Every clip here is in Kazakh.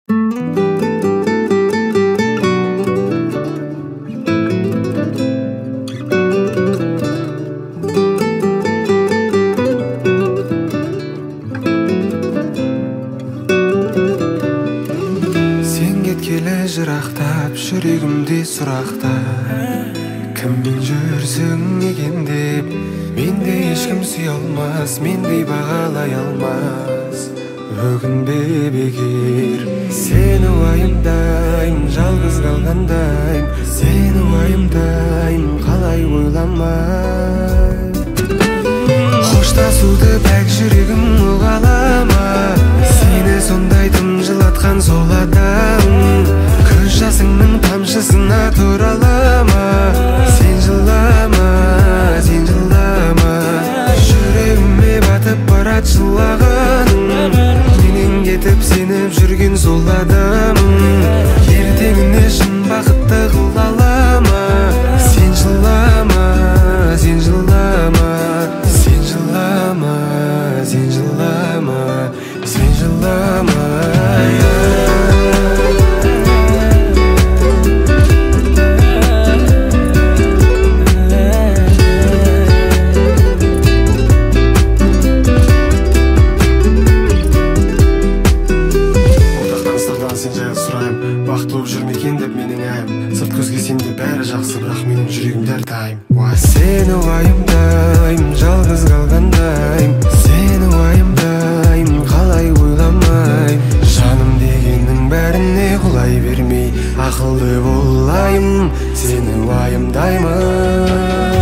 жырақтап жүрегімде сұрақта кіммен жүрсің екен деп менде ешкім сүйе алмас, мендей бағалай алмас. Өкінбе бекер, сені уайымдаймын, жалғыз қалғандаймын, сені уайымдаймын, қалай ойламай. Қоштасуды пәк жүрегім ұғалама, сені сондай тым жылатқан сол адам. Көз жасыңның тамшысына туралама, сен жылама, сен жылама. Жүрегіме батып барат жылағаның, менен кетіп сеніп жүрген сол адамым. Ертеңіне шын бақытты қыл алама, сен жылама, сен жылама, сен жылама, сен жылама, сен жылама. Бақыт болып жүр ме екен деп менің әйім, сырт көзге сенде бәрі жақсы, бірақ менің жүрегім дәртайым. Сені уайымдаймын, жалғыз қалғандаймын, сені уайымдаймын, қалай ойламай. Жаным дегеннің бәріне құлай бермей, ақылды болайым, сені уайымдаймын.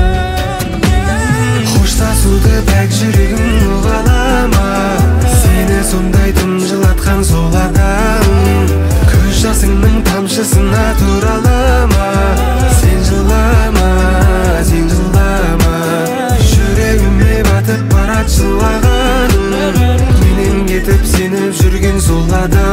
Қоштасуды пәк жүрегім ұғалама, сені сондай тым жылатқан сол адам. Жасыңның тамшысына туралама, сен жылама, сен жылама. Жүрегіме батып барат жылағаның, менен кетіп сеніп жүрген сол адам.